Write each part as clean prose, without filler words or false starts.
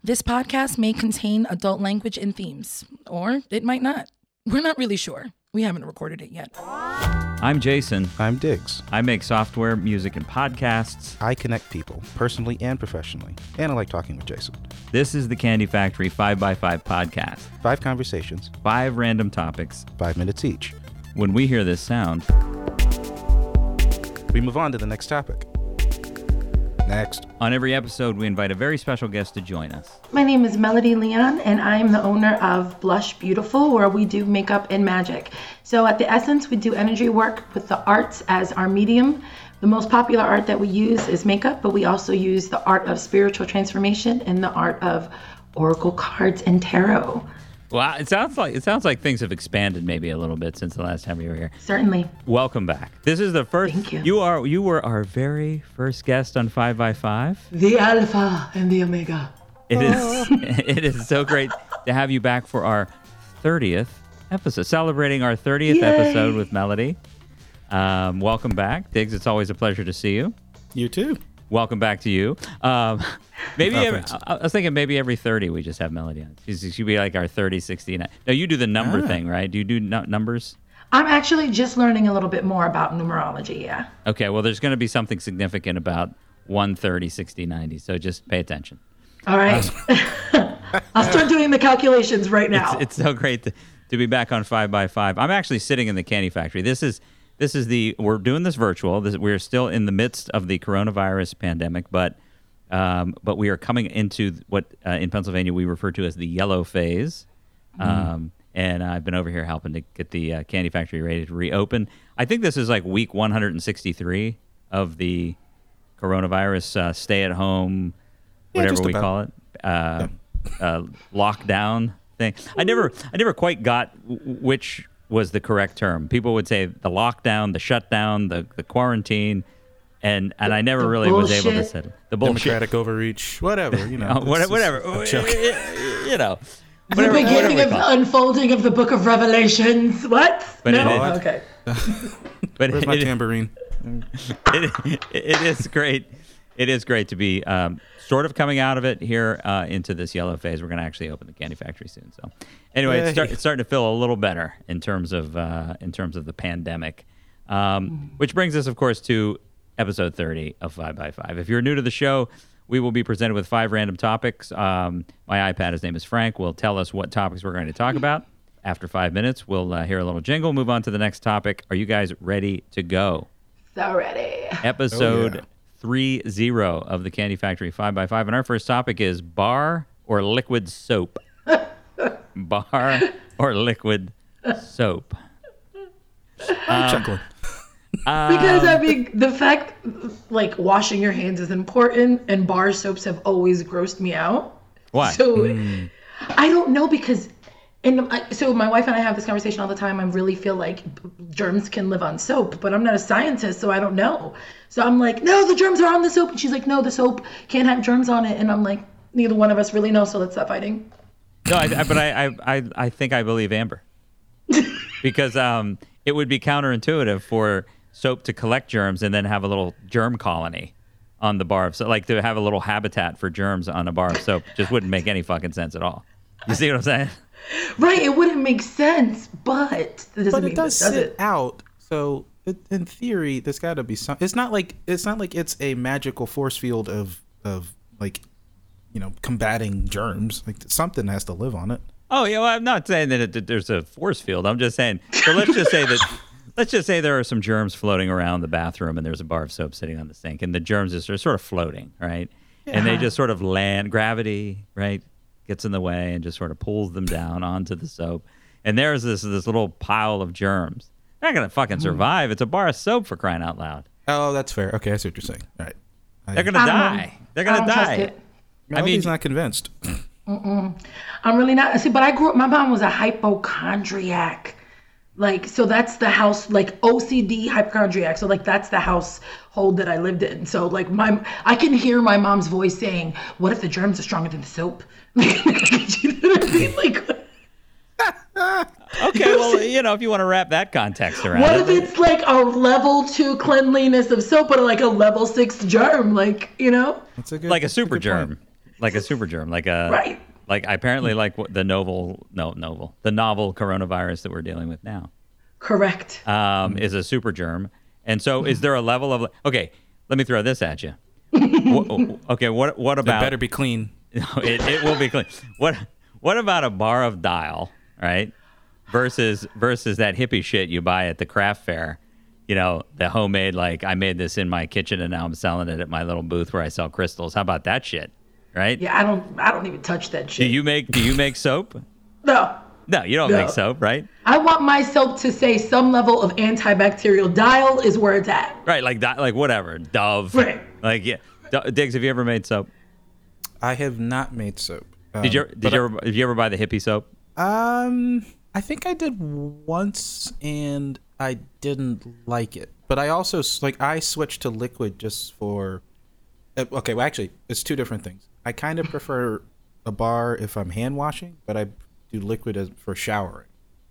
This podcast may contain adult language and themes, or it might not. We're not really sure. We haven't recorded it yet. I'm Jason. I'm Diggs. I make software, music, and podcasts. I connect people, personally and professionally, and I like talking with Jason. This is the Candy Factory 5x5 podcast. 5 conversations, 5 random topics. 5 minutes each. When we hear this sound, we move on to the next topic. Next. On every episode, we invite a very special guest to join us. My name is Melody Leon, and I am the owner of Blush Beautiful, where we do makeup and magic. So at the Essence, we do energy work with the arts as our medium. The most popular art that we use is makeup, but we also use the art of spiritual transformation and the art of oracle cards and tarot. Well, it sounds like things have expanded maybe a little bit since the last time you were here. Certainly. Welcome back. This is the first. Thank you. You were our very first guest on 5x5. The Alpha and the Omega. It is so great to have you back for our 30th episode, celebrating our 30th episode with Melody. Welcome back, Diggs. It's always a pleasure to see you. You too. Welcome back to you. I was thinking maybe every 30 we just have Melody on. She'd be like our 30, 60. Now you do the number thing, right? Do you do numbers? I'm actually just learning a little bit more about numerology, yeah. Okay, well, there's going to be something significant about 1, 30, 60, 90, so just pay attention. All right. I'll start doing the calculations right now. It's so great to be back on 5x5. I'm actually sitting in the Candy Factory. We're doing this virtual. We're still in the midst of the coronavirus pandemic, but we are coming into what in Pennsylvania we refer to as the yellow phase. And I've been over here helping to get the Candy Factory ready to reopen. I think this is like week 163 of the coronavirus stay-at-home, whatever we call it, lockdown thing. I never quite got which was the correct term. People would say the lockdown, the shutdown, the quarantine, and I never really was able to say the bullshit. Democratic overreach, whatever, you know. Whatever. You know. The beginning of the unfolding of the Book of Revelations. What? But no? Okay. But where's my tambourine? It is great. It is great to be sort of coming out of it here into this yellow phase. We're going to actually open the Candy Factory soon. So, anyway, it's starting to feel a little better in terms of the pandemic, which brings us, of course, to episode 30 of 5x5. If you're new to the show, we will be presented with 5 random topics. My iPad, his name is Frank, will tell us what topics we're going to talk about. After 5 minutes, we'll hear a little jingle, move on to the next topic. Are you guys ready to go? So ready. Episode 30 of the Candy Factory 5x5. And our first topic is bar or liquid soap. Bar or liquid soap. I'm chuckling. Because I mean, the fact like washing your hands is important, and bar soaps have always grossed me out. Why? So I don't know, because so my wife and I have this conversation all the time. I really feel like germs can live on soap, but I'm not a scientist, so I don't know. So I'm like, no, the germs are on the soap, and she's like, no, the soap can't have germs on it, and I'm like, neither one of us really know, so let's stop fighting. No, I think I believe Amber, because it would be counterintuitive for soap to collect germs and then have a little germ colony on the bar of soap. Like to have a little habitat for germs on a bar of soap just wouldn't make any fucking sense at all. You see what I'm saying? Right, it wouldn't make sense, but it does sit out. So in theory, there's got to be some. It's not like it's a magical force field of like, you know, combating germs. Like something has to live on it. Oh yeah, well, I'm not saying that there's a force field. I'm just saying. So let's just say there are some germs floating around the bathroom, and there's a bar of soap sitting on the sink, and the germs are sort of floating, right? Yeah. And they just sort of land. Gravity, right, gets in the way and just sort of pulls them down onto the soap. And there's this little pile of germs. They're not gonna fucking survive. It's a bar of soap, for crying out loud. Oh, that's fair. Okay, I see what you're saying. All right. They're gonna die. They're gonna die. Melody's not convinced. I'm really not. See, but I grew up, my mom was a hypochondriac. Like, so that's the house, like OCD hypochondriac. So like, that's the household that I lived in. So like I can hear my mom's voice saying, what if the germs are stronger than the soap? You know what I mean? Like, okay, well, you know, if you want to wrap that context around what if it's like a level 2 cleanliness of soap, but like a level 6 germ, like, you know? That's a good, like a super germ. like a super germ, like a Right. Like apparently, like the novel coronavirus that we're dealing with now. Correct. Is a super germ, and so is there a level of okay? Let me throw this at you. Okay, what about? It better be clean. It will be clean. What about a bar of Dial, right? Versus that hippie shit you buy at the craft fair. You know, the homemade, like I made this in my kitchen and now I'm selling it at my little booth where I sell crystals. How about that shit? Right? Yeah, I don't even touch that shit. Do you make soap? No. No, you don't make soap, right? I want my soap to say some level of antibacterial. Dial is where it's at. Right, like whatever, Dove. Right. Like yeah, Diggs, have you ever made soap? I have not made soap. Did you ever buy the hippie soap? I think I did once and I didn't like it. But I also I switched to liquid just for. Okay, well actually, it's two different things. I kind of prefer a bar if I'm hand washing, but I do liquid for showering.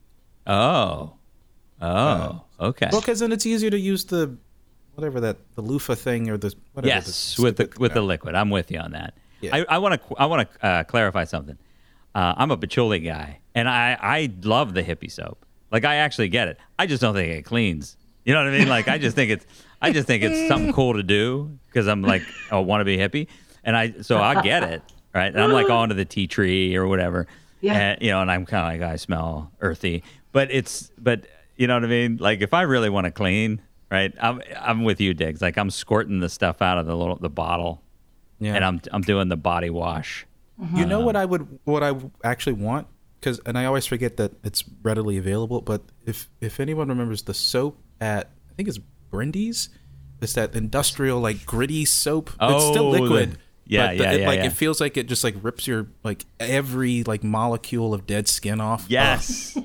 Oh, okay. Well, because then it's easier to use the loofah thing or the whatever. Yes, with the liquid. I'm with you on that. Yeah. I want to clarify something. I'm a patchouli guy, and I love the hippie soap. Like I actually get it. I just don't think it cleans. You know what I mean? Like I just think it's something cool to do because I'm like a wannabe hippie, and I get it, right? And I'm like on to the tea tree or whatever. Yeah. And, and I'm kind of like I smell earthy, but you know what I mean? Like if I really want to clean, right? I'm with you, Diggs. Like I'm squirting the stuff out of the bottle, and I'm doing the body wash. Mm-hmm. You know what I actually want? And I always forget that it's readily available. But if anyone remembers the soap at I think it's Brindy's, it's that industrial like gritty soap. It's still liquid. It feels like it just like rips your like every like molecule of dead skin off. Yes.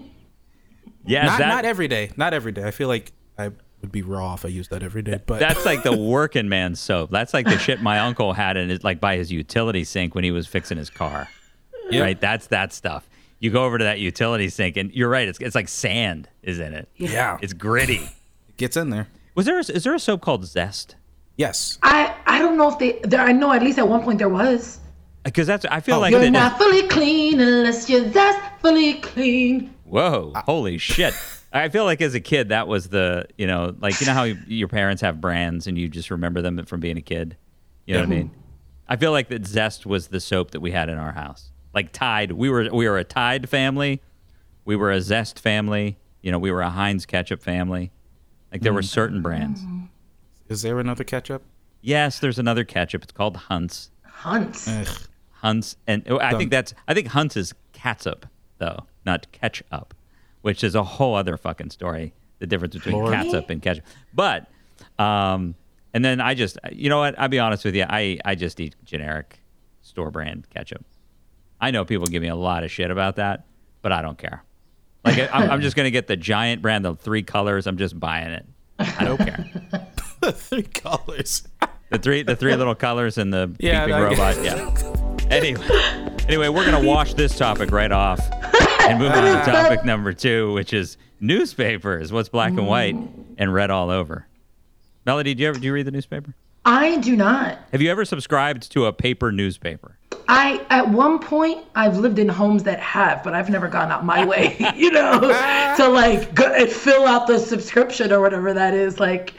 Not every day. Not every day. I feel like I would be raw if I used that every day. But that's like the working man soap. That's like the shit my uncle had in his like by his utility sink when he was fixing his car. Yep. Right? That's that stuff. You go over to that utility sink and you're right, it's like sand is in it. Yeah. It's gritty. It gets in there. Is there a soap called Zest? Yes. I don't know if I know at least at one point there was. Because I feel like you're not fully clean unless you're zestfully clean. Whoa, holy shit. I feel like as a kid that was the, how your parents have brands and you just remember them from being a kid. You know what I mean? I feel like that Zest was the soap that we had in our house. Like Tide, we were a Tide family. We were a Zest family. We were a Heinz ketchup family. Like there were certain brands. Is there another ketchup? Yes, there's another ketchup. It's called Hunt's. Hunt's. Hunt's, and I think Hunt's is catsup though, not ketchup, which is a whole other fucking story. The difference between catsup and ketchup. But, and then I just, you know what? I'll be honest with you. I just eat generic store brand ketchup. I know people give me a lot of shit about that, but I don't care. Like I'm just gonna get the giant brand, the 3 colors. I'm just buying it. I don't care. The 3 colors. The three little colors and the beeping robot. Yeah. Anyway, we're gonna wash this topic right off and move on to topic number 2, which is newspapers. What's black and white and red all over? Melody, do you read the newspaper? I do not. Have you ever subscribed to a paper newspaper? At one point, I've lived in homes that have, but I've never gone out my way, to like go and fill out the subscription or whatever that is. Like,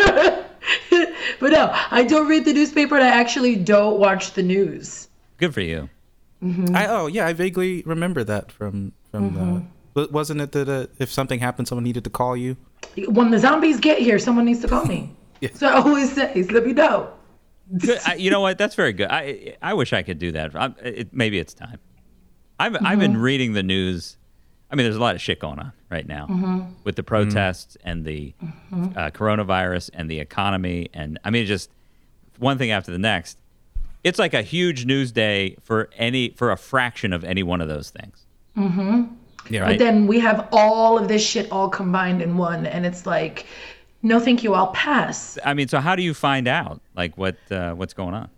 but no, I don't read the newspaper and I actually don't watch the news. Good for you. Mm-hmm. I vaguely remember that from wasn't it that if something happened, someone needed to call you? When the zombies get here, someone needs to call me. Yeah. So I always say, let me know. Good. You know what? That's very good. I wish I could do that. Maybe it's time. I've been reading the news. I mean, there's a lot of shit going on right now with the protests and the coronavirus and the economy. And I mean, just one thing after the next. It's like a huge news day for a fraction of any one of those things. Mm-hmm. Yeah, right? But then we have all of this shit all combined in one. And it's like, no, thank you. I'll pass. I mean, so how do you find out like what's going on?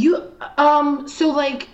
So like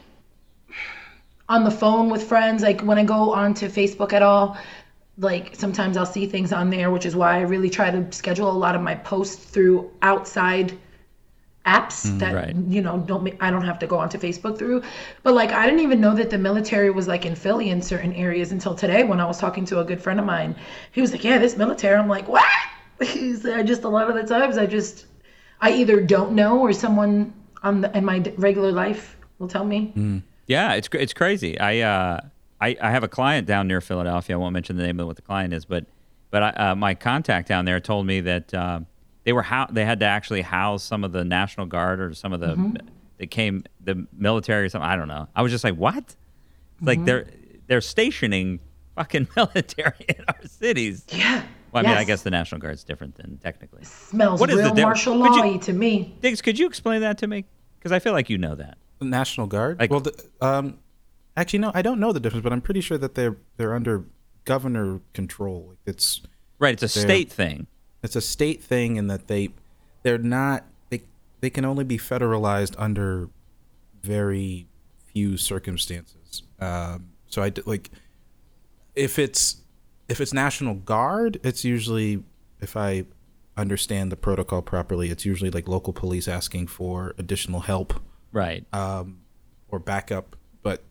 on the phone with friends, like when I go onto Facebook at all, like sometimes I'll see things on there, which is why I really try to schedule a lot of my posts through outside apps that I don't have to go onto Facebook through. But like I didn't even know that the military was like in Philly in certain areas until today when I was talking to a good friend of mine. He was like, yeah, this military. I'm like, what? He said, just a lot of the times I either don't know or someone in my regular life will tell me. Yeah, it's crazy. I have a client down near Philadelphia. I won't mention the name of what the client is, but my contact down there told me that they had to actually house some of the National Guard or some of the the military or something. I don't know. I was just like, what? Like they're stationing fucking military in our cities. Yeah. Well, I mean, I guess the National Guard's different than technically. Smells real martial law-y to me. Diggs, could you explain that to me? Because I feel like you know that. The National Guard? Like, actually, no, I don't know the difference, but I'm pretty sure that they're under governor control. It's a state thing. It's a state thing, in that they're not they can only be federalized under very few circumstances. So I like if it's National Guard, it's usually, if I understand the protocol properly, it's usually like local police asking for additional help, right? Or backup. But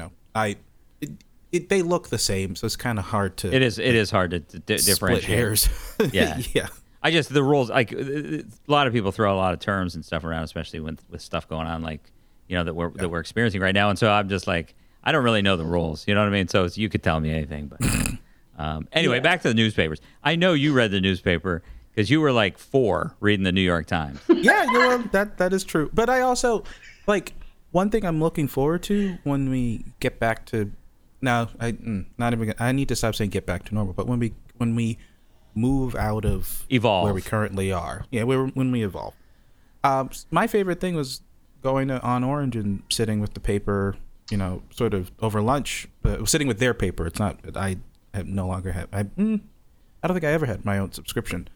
they look the same, so it's kind of hard to. It is hard to differentiate. Split hairs. Yeah. Yeah. I just the rules, like a lot of people throw a lot of terms and stuff around, especially with stuff going on like that we're experiencing right now, and so I'm just like, I don't really know the rules. You know what I mean? So you could tell me anything, but. Anyway, back to the newspapers. I know you read the newspaper because you were like 4 reading the New York Times. Yeah, that is true. But I also, like, one thing I'm looking forward to when we get back to, I need to stop saying get back to normal, but when we move out of evolve where we currently are. Yeah, when we evolve. My favorite thing was going on Orange and sitting with the paper, sort of over lunch, sitting with their paper. It's not, I no longer have. I don't think I ever had my own subscription,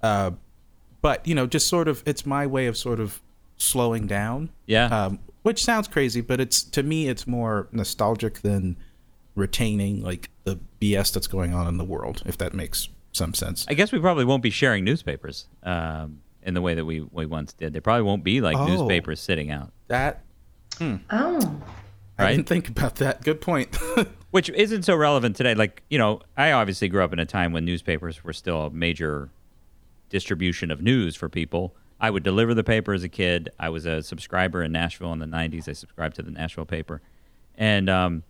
but just sort of, it's my way of sort of slowing down. Yeah. Which sounds crazy, but to me it's more nostalgic than retaining like the BS that's going on in the world, if that makes some sense. I guess we probably won't be sharing newspapers in the way that we once did. There probably won't be like newspapers sitting out. That. Oh. I didn't think about that. Good point. Which isn't so relevant today. Like, I obviously grew up in a time when newspapers were still a major distribution of news for people. I would deliver the paper as a kid. I was a subscriber in Nashville in the 90s. I subscribed to the Nashville paper. And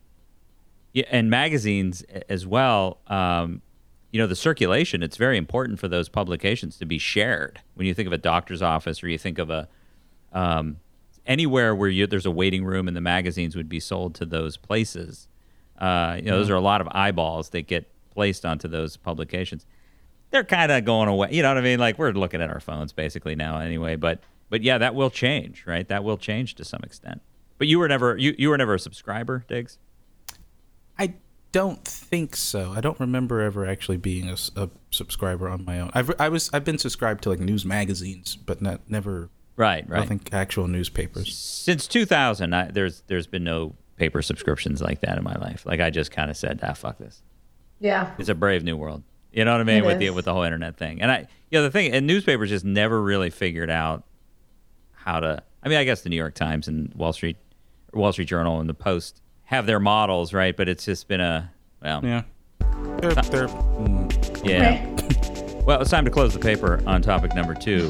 and magazines as well. The circulation, it's very important for those publications to be shared. When you think of a doctor's office, or you think of a anywhere where there's a waiting room, and the magazines would be sold to those places. Those are a lot of eyeballs that get placed onto those publications. They're kind of going away. You know what I mean? Like, we're looking at our phones basically now anyway. But yeah, that will change, right? That will change to some extent. But you were never a subscriber, Diggs? I don't think so. I don't remember ever actually being a subscriber on my own. I've been subscribed to like news magazines, but never. Right. I think actual newspapers. Since 2000, there's been no paper subscriptions like that in my life. Like, I just kind of said, fuck this. Yeah. It's a brave new world. You know what I mean? With the whole internet thing. And the thing, and newspapers just never really figured out how to. I mean, I guess the New York Times and Wall Street Journal and the Post have their models, right? But it's just been yeah. They're yeah. Well, it's time to close the paper on topic number 2,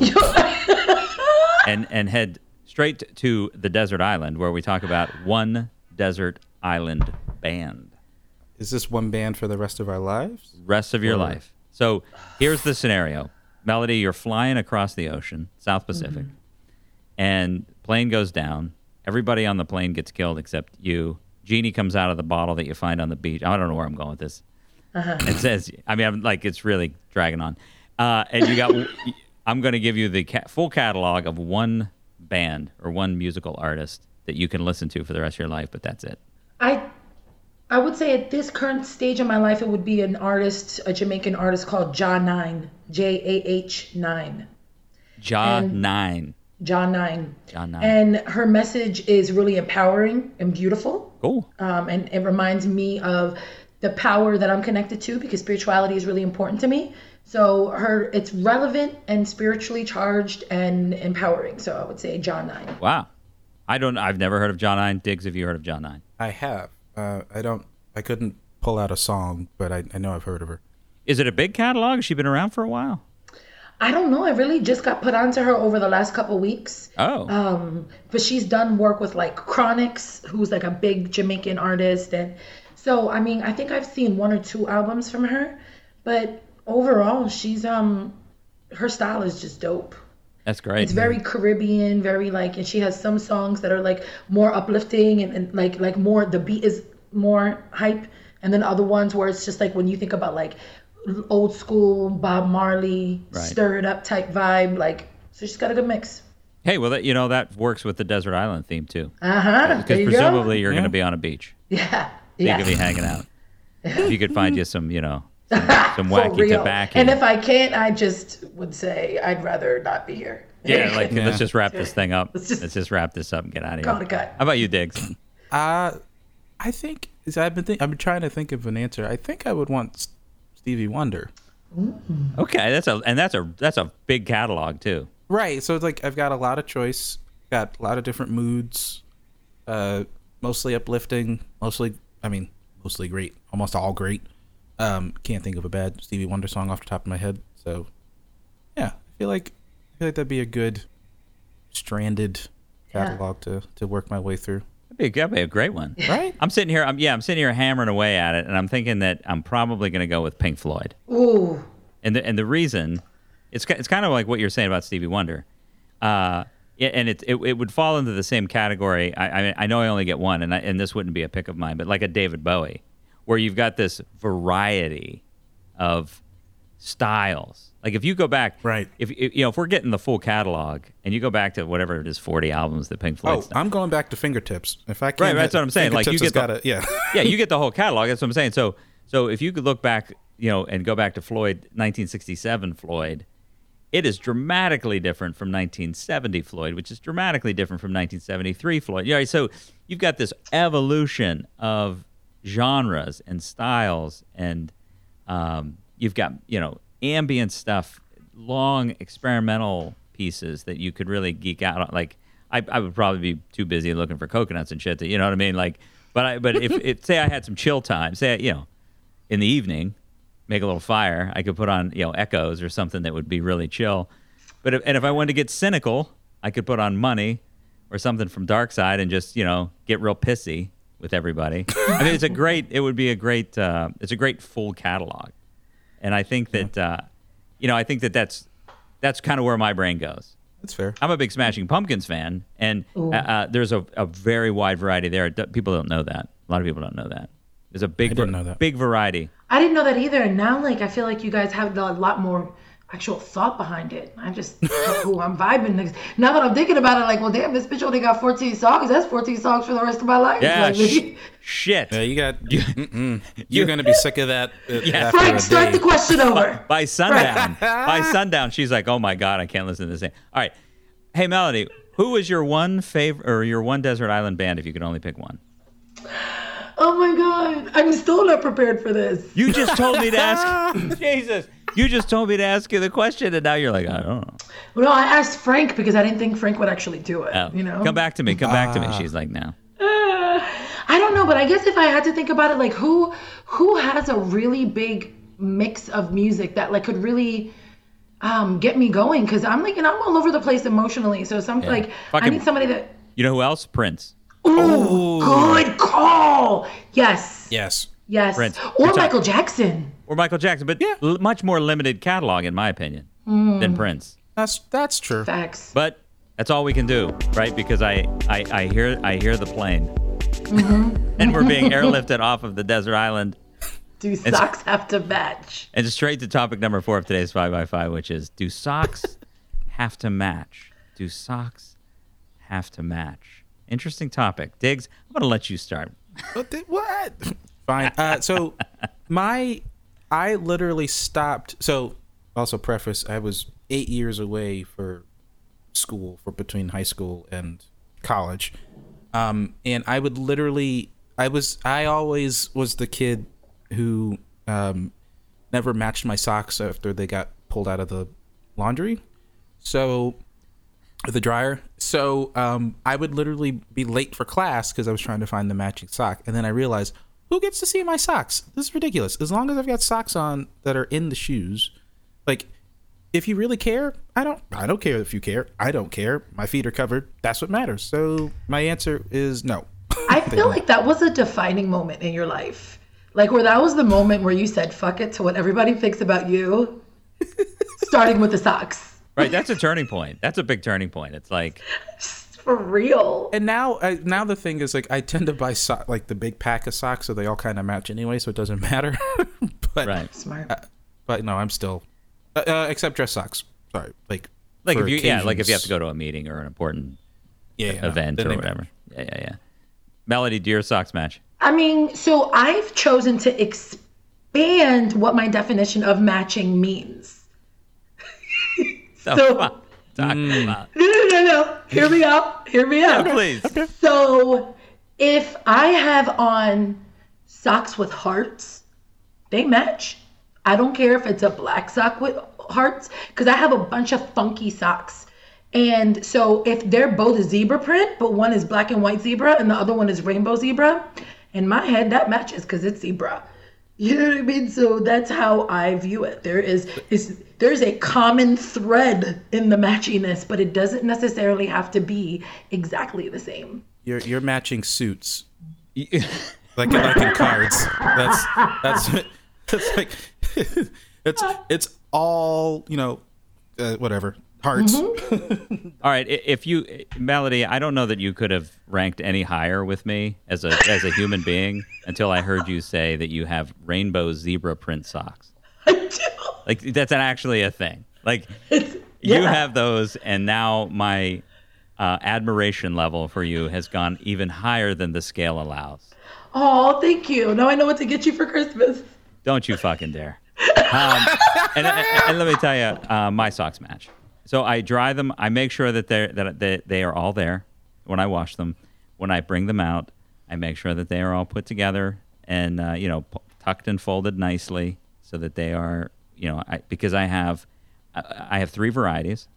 and head straight to the desert island, where we talk about one desert island band. Is this one band for the rest of our lives? Rest of your life. So here's the scenario. Melody, you're flying across the ocean, South Pacific, and plane goes down. Everybody on the plane gets killed except you. Genie comes out of the bottle that you find on the beach. I don't know where I'm going with this. It says, I'm like, it's really dragging on. And you got, I'm going to give you the full catalog of one band or one musical artist that you can listen to for the rest of your life, but that's it. I would say at this current stage of my life, it would be a Jamaican artist called Jah 9, Jah9. Jah 9. Jah 9. Jah 9. And her message is really empowering and beautiful. Cool. And it reminds me of the power that I'm connected to, because spirituality is really important to me. So it's relevant and spiritually charged and empowering. So I would say John 9. Wow. I've never heard of John 9. Diggs, have you heard of John 9? I have. I couldn't pull out a song, but I know I've heard of her. Is it a big catalog? Has she been around for a while? I don't know. I really just got put onto her over the last couple weeks. Oh. But she's done work with like Chronix, who's like a big Jamaican artist. And so, I mean, I think I've seen 1 or 2 albums from her, but overall, she's, her style is just dope. That's great. It's very Caribbean, very like, and she has some songs that are like more uplifting and like more, the beat is more hype. And then other ones where it's just like when you think about like old school Bob Marley, stir it up type vibe, like, so she's got a good mix. Hey, well, that works with the Desert Island theme too. Uh-huh. Because presumably you're going to be on a beach. Yeah. So you could be hanging out. If you could find you some, some wacky tobacco. And if I can't, I just would say I'd rather not be here. Yeah, let's just wrap this thing up. Let's just wrap this up and get out of here. Call it a cut. How about you, Diggs? I think I've been trying to think of an answer. I think I would want Stevie Wonder. Okay, that's a big catalog too. Right, so it's like I've got a lot of choice, got a lot of different moods, mostly uplifting, mostly great, almost all great. Can't think of a bad Stevie Wonder song off the top of my head. So, yeah, I feel like that'd be a good stranded catalog to work my way through. That'd be a great one, right? I'm sitting here hammering away at it, and I'm thinking that I'm probably going to go with Pink Floyd. Ooh. And the reason, it's kind of like what you're saying about Stevie Wonder, and it would fall into the same category. I know I only get one, and this wouldn't be a pick of mine, but like a David Bowie, where you've got this variety of styles. Like if you go back, right? If we're getting the full catalog, and you go back to whatever it is, 40 albums that Pink Floyd. I'm going back to Fingertips. If I can, right, that's what I'm saying. Like you get you get the whole catalog. That's what I'm saying. So if you could look back, and go back to Floyd, 1967 Floyd, it is dramatically different from 1970 Floyd, which is dramatically different from 1973 Floyd. Yeah, so you've got this evolution of genres and styles, and you've got ambient stuff, long experimental pieces that you could really geek out on. Like I would probably be too busy looking for coconuts and shit. You know what I mean? Like, but if say I had some chill time, say in the evening, make a little fire, I could put on Echoes or something that would be really chill. But if I wanted to get cynical, I could put on Money or something from Dark Side and just get real pissy with everybody. I mean, it's a great full catalog. And I think that, that's kind of where my brain goes. That's fair. I'm a big Smashing Pumpkins fan, and there's a very wide variety there. People don't know that. A lot of people don't know that. There's a big variety. I didn't know that either. And now, I feel like you guys have a lot more actual thought behind it. I'm just, I'm vibing. Now that I'm thinking about it, well, damn, this bitch only got 14 songs. That's 14 songs for the rest of my life. Yeah, shit. Yeah, you're going to be sick of that. Frank, start the question over. By sundown, she's like, oh my God, I can't listen to this thing. All right. Hey, Melody, who was your one favorite or your one desert island band if you could only pick one? Oh my God, I'm still not prepared for this. You just told me to ask. Jesus. You just told me to ask you the question, and now you're like, I don't know. Well, no, I asked Frank because I didn't think Frank would actually do it. Oh. Come back to me. She's like, no. I don't know, but I guess if I had to think about it, who has a really big mix of music that could really get me going? Because I'm I'm all over the place emotionally. So I need somebody that. You know who else? Prince. Ooh, good call. Yes. Prince. Or Michael Jackson. But much more limited catalog, in my opinion, than Prince. That's true. Facts. But that's all we can do, right? Because I hear the plane, and we're being airlifted off of the desert island. Do socks have to match? And straight to topic number 4 of today's 5x5, which is: do socks have to match? Do socks have to match? Interesting topic. Diggs, I'm going to let you start. What? Fine. So I literally stopped. So also preface, I was 8 years away for school, for between high school and college. And I would literally, I always was the kid who, now never matched my socks after they got pulled out of the laundry. So the dryer. So I would literally be late for class because I was trying to find the matching sock. And then I realized, who gets to see my socks? This is ridiculous. As long as I've got socks on that are in the shoes, like, if you really care, I don't care if you care. I don't care. My feet are covered. That's what matters. So my answer is no. I feel like that was a defining moment in your life. Like, where that was the moment where you said, fuck it to what everybody thinks about you, starting with the socks. Right, that's a turning point. That's a big turning point. It's like, for real. And now the thing is, like, I tend to buy like the big pack of socks, so they all kind of match anyway, so it doesn't matter. But right, smart. But no, I'm still except dress socks. Sorry, like if you if you have to go to a meeting or an important event or whatever. Yeah. Melody, do your socks match? I mean, so I've chosen to expand what my definition of matching means. So, no. Hear me out. Yeah, please. Okay. So if I have on socks with hearts, they match. I don't care if it's a black sock with hearts, because I have a bunch of funky socks. And so if they're both zebra print, but one is black and white zebra and the other one is rainbow zebra, in my head that matches because it's zebra. You know what I mean? So that's how I view it. There's a common thread in the matchiness, but it doesn't necessarily have to be exactly the same. You're matching suits, like in cards. That's like it's all, whatever. Hearts. Mm-hmm. All right, if you, Melody, I don't know that you could have ranked any higher with me as a human being until I heard you say that you have rainbow zebra print socks. I do. Like, that's actually a thing. Like, you have those, and now my admiration level for you has gone even higher than the scale allows. Oh, thank you. Now I know what to get you for Christmas. Don't you fucking dare. And let me tell you, my socks match. So I dry them. I make sure that they are all there when I wash them. When I bring them out, I make sure that they are all put together and tucked and folded nicely so that they are, because I have 3 varieties,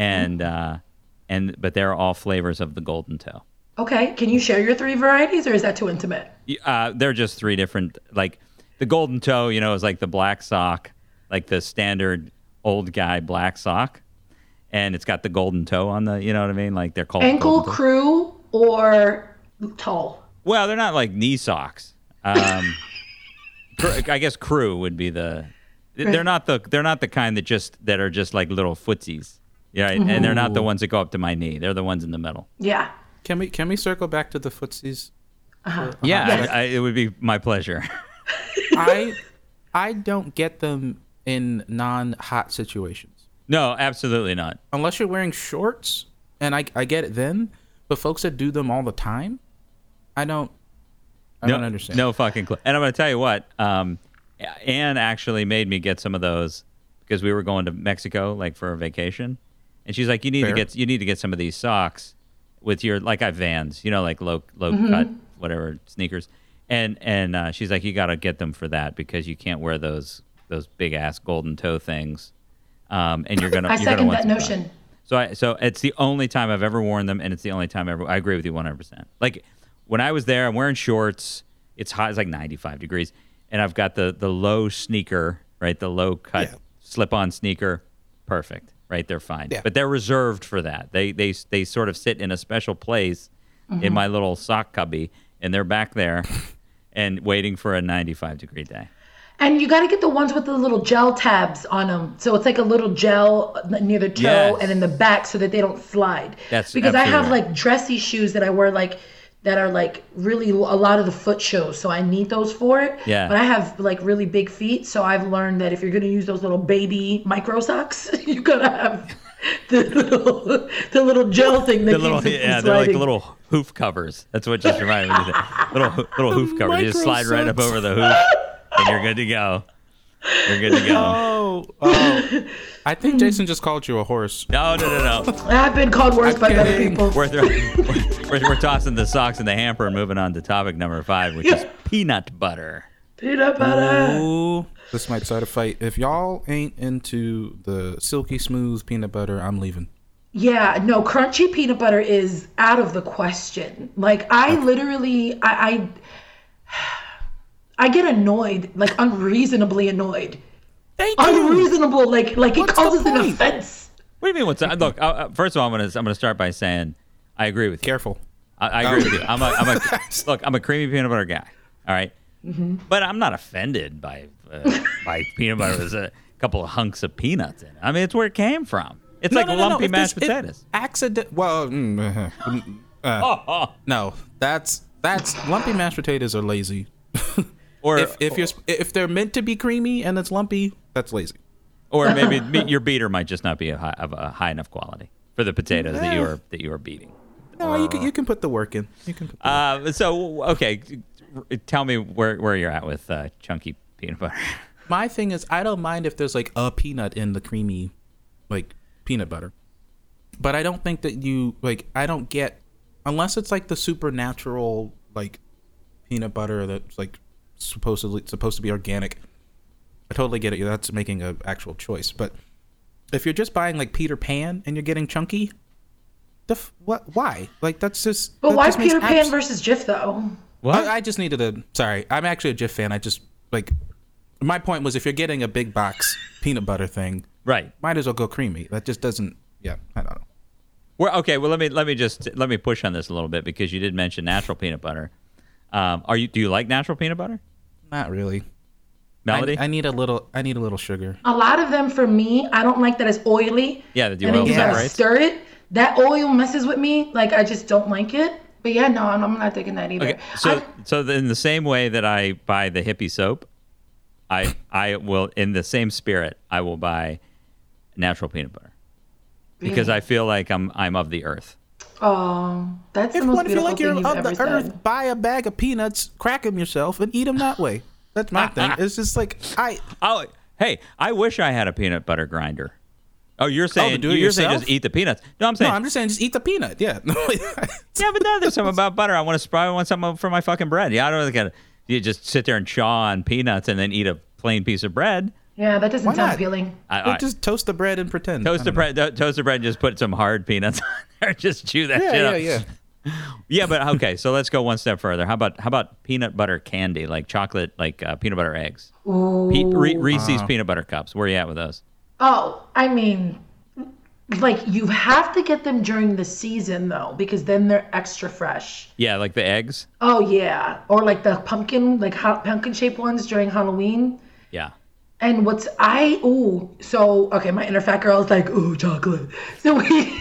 but they're all flavors of the Golden Toe. Okay, can you share your 3 varieties, or is that too intimate? They're just 3 different. Like, the Golden Toe, is like the black sock, like the standard old guy black sock. And it's got the golden toe on the, you know what I mean? Like, they're called ankle crew or tall. Well, they're not like knee socks. I guess crew would be the. They're not the kind that are just like little footsies, right? Mm-hmm. And they're not the ones that go up to my knee. They're the ones in the middle. Yeah. Can we circle back to the footsies? Uh-huh. Yeah, yes. It would be my pleasure. I don't get them in non-hot situations. No, absolutely not. Unless you're wearing shorts, and I get it then. But folks that do them all the time, I don't understand. No fucking clue. And I'm going to tell you what, Anne actually made me get some of those because we were going to Mexico, like, for a vacation. And she's like, you need to get some of these socks with your, like, I have Vans, like low cut, whatever, sneakers. And she's like, you got to get them for that because you can't wear those big ass golden toe things. And you're gonna. I second that notion. So it's the only time I've ever worn them, and it's the only time I agree with you 100%. Like, when I was there, I'm wearing shorts. It's hot. It's like 95 degrees, and I've got the low sneaker, right? The low cut slip-on sneaker, perfect, right? They're fine, but they're reserved for that. They sort of sit in a special place in my little sock cubby, and they're back there, and waiting for a 95-degree day. And you got to get the ones with the little gel tabs on them. So it's like a little gel near the toe and in the back so that they don't slide. That's because I have like dressy shoes that I wear that are like really a lot of the foot shows. So I need those for it. Yeah. But I have like really big feet. So I've learned that if you're going to use those little baby micro socks, you got to have the little gel thing that keeps it from sliding. They're like little hoof covers. That's what just reminded me of that. Little hoof covers. You just slide right up over the hoof. And you're good to go. Oh. I think Jason just called you a horse. No. I've been called worse by better people. We're tossing the socks in the hamper and moving on to topic number 5, which is peanut butter. Peanut butter. Ooh, this might start a fight. If y'all ain't into the silky smooth peanut butter, I'm leaving. Yeah, no, crunchy peanut butter is out of the question. Like, I literally, I get annoyed, like unreasonably annoyed. Thank you. Unreasonable, like it causes an offense. What do you mean? What's that? Look, first of all, I'm gonna start by saying I agree with you. Careful. I agree with you. I'm a creamy peanut butter guy. All right, but I'm not offended by peanut butter with a couple of hunks of peanuts in it. I mean, it's where it came from. It's like lumpy mashed potatoes. No, that's lumpy mashed potatoes are lazy. Or if they're meant to be creamy and it's lumpy, that's lazy. Or maybe your beater might just not be of a high enough quality for the potatoes that you are beating. No, you can put the work in. So okay, tell me where you're at with chunky peanut butter. My thing is, I don't mind if there's like a peanut in the creamy, like peanut butter, but I don't think that I don't get, unless it's like the supernatural like peanut butter that's like supposed to be organic. I totally get it. That's making an actual choice. But if you're just buying like Peter Pan and you're getting chunky, what? Why? Like that's just. But why Peter Pan versus Jif though? What? I just needed to. Sorry, I'm actually a Jif fan. I just like. My point was, if you're getting a big box peanut butter thing, right, might as well go creamy. That just doesn't. Yeah, I don't know. Well, let me push on this a little bit because you did mention natural peanut butter. Do you like natural peanut butter? Not really. Melody? I need a little sugar. A lot of them for me, I don't like that it's oily. Yeah, the oil separates. And then you gotta stir it. That oil messes with me. Like, I just don't like it. But yeah, no, I'm not taking that either. Okay, so in the same way that I buy the hippie soap, I will, in the same spirit, I will buy natural peanut butter because I feel like I'm of the earth. Oh, that's the most beautiful thing you've ever said. If you feel like you're of the earth, buy a bag of peanuts, crack them yourself, and eat them that way. That's my thing. It's just like hey, I wish I had a peanut butter grinder. Oh, you're saying just eat the peanuts? No, I'm just saying just eat the peanut. Yeah. Yeah, but now there's something about butter. I want something for my fucking bread. Yeah, I don't really you just sit there and chaw on peanuts and then eat a plain piece of bread. Yeah, that doesn't sound appealing. Just toast the bread and pretend. Toast the bread and just put some hard peanuts on there. Just chew that shit up. Yeah. Yeah, but okay, so let's go one step further. How about peanut butter candy, like chocolate, like peanut butter eggs? Reese's peanut butter cups. Where are you at with those? Oh, I mean, like you have to get them during the season though, because then they're extra fresh. Yeah, like the eggs. Oh yeah, or like the pumpkin shaped ones during Halloween. Yeah. And my inner fat girl is like, ooh, chocolate. So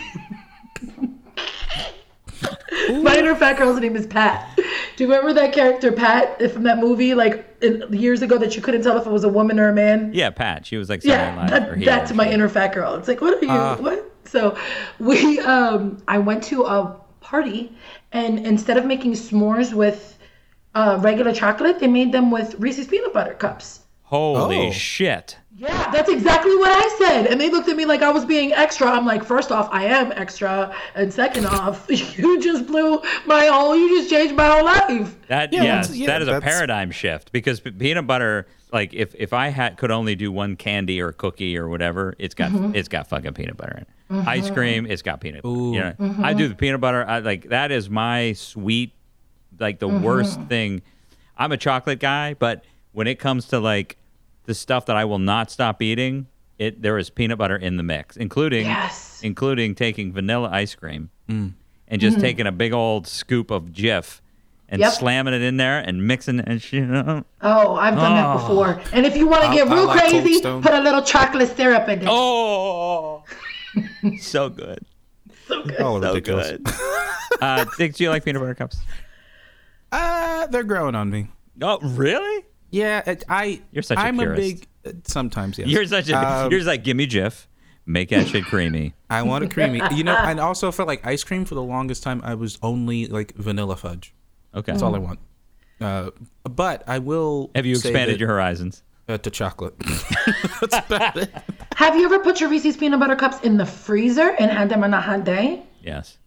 my inner fat girl's name is Pat. Do you remember that character Pat from that movie, like years ago, that you couldn't tell if it was a woman or a man? Yeah, Pat. She was like, that's my inner fat girl. It's like, what are you? What? So I went to a party, and instead of making s'mores with regular chocolate, they made them with Reese's peanut butter cups. Holy shit. Yeah, that's exactly what I said. And they looked at me like I was being extra. I'm like, first off, I am extra. And second off, you just changed my whole life. That is a paradigm shift because peanut butter, like if I could only do one candy or cookie or whatever, it's got fucking peanut butter in it. Mm-hmm. Ice cream, it's got peanut butter. You know, I do the peanut butter. That is my sweet, like the worst thing. I'm a chocolate guy, but when it comes to like the stuff that I will not stop eating, there is peanut butter in the mix, including taking vanilla ice cream and just taking a big old scoop of Jif and slamming it in there and mixing it and shit. Oh, I've done that before. And if you want to get real crazy, put a little chocolate syrup in it. Oh, so good. So good. Oh, so good. Do you like peanut butter cups? They're growing on me. Oh, really? Yeah, You're such a purist. Sometimes, yes. You're like, give me Jif, make that shit creamy. I want it creamy. And also for like ice cream, for the longest time, I was only like vanilla fudge. Okay. That's all I want. But I will. Have you expanded your horizons? To chocolate. That's about it. Have you ever put your Reese's peanut butter cups in the freezer and had them on a hot day? Yes.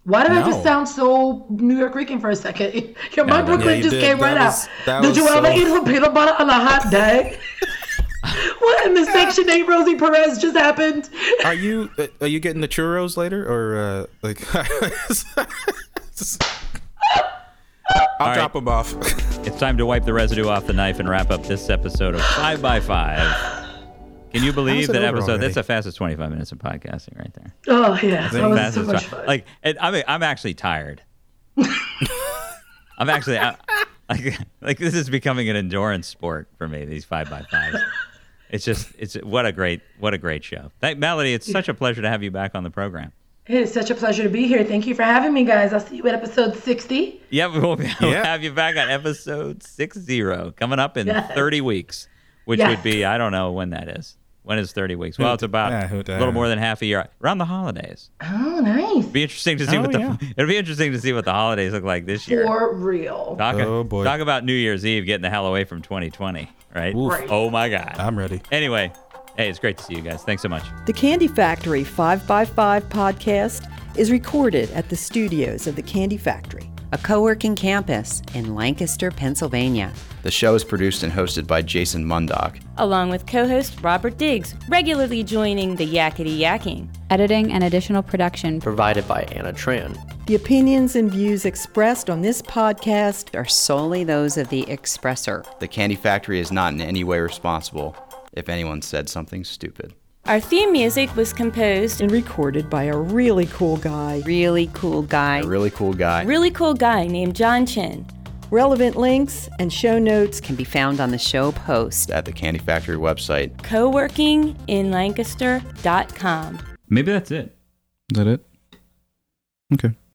Why did I just sound so New York Rican for a second? My Brooklyn just came right out. Did you ever eat some peanut butter on a hot day? What in the Section 8 Rosie Perez just happened? Are you getting the churros later, or like? I'll drop them off. It's time to wipe the residue off the knife and wrap up this episode of 5 by 5. Can you believe that episode? Already? That's the fastest 25 minutes of podcasting right there. Oh yeah, that was so much fun. Like, I'm actually tired. I'm actually like this is becoming an endurance sport for me. These 5 by 5s. It's what a great show. Melody, it's such a pleasure to have you back on the program. It is such a pleasure to be here. Thank you for having me, guys. I'll see you at episode 60. Yeah, we'll have you back on episode 60 coming up in 30 weeks, which would be, I don't know when that is. When is 30 weeks? Well, it's about a little more than half a year, around the holidays. Oh, nice. It'll be interesting to see it'll be interesting to see what the holidays look like this year. For real. Talk about New Year's Eve getting the hell away from 2020, right? Right. Oh my God. I'm ready. Anyway, hey, it's great to see you guys. Thanks so much. The Candy Factory 5x5 podcast is recorded at the studios of the Candy Factory, a co-working campus in Lancaster, Pennsylvania. The show is produced and hosted by Jason Mundock, along with co-host Robert Diggs, regularly joining the Yakety Yakking. Editing and additional production provided by Anna Tran. The opinions and views expressed on this podcast are solely those of the expressor. The Candy Factory is not in any way responsible if anyone said something stupid. Our theme music was composed and recorded by a really cool guy. Really cool guy. A really cool guy. Really cool guy named John Chin. Relevant links and show notes can be found on the show post at the Candy Factory website, coworkinginlancaster.com. Maybe that's it. Is that it? Okay.